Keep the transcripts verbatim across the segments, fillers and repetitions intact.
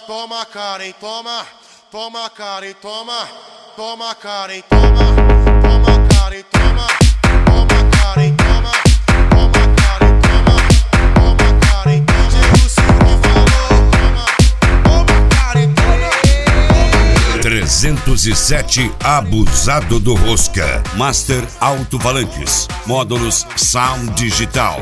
toma Karen, toma, toma Karen, toma, toma Karen, toma, toma Karen, toma, toma Karen, toma, toma Karen, toma, toma Karen, D J Lucio que falou, toma, toma Karen, toma. trezentos e sete Abusado do Rosca. Master Alto-Falantes. Módulos Sound Digital.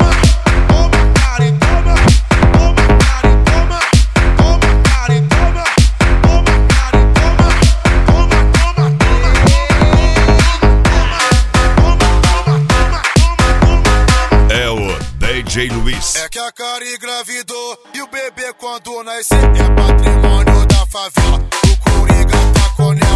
D J Luiz. É que a Karen engravidou e o bebê quando nascer é patrimônio da favela. O Coringa tá conectado.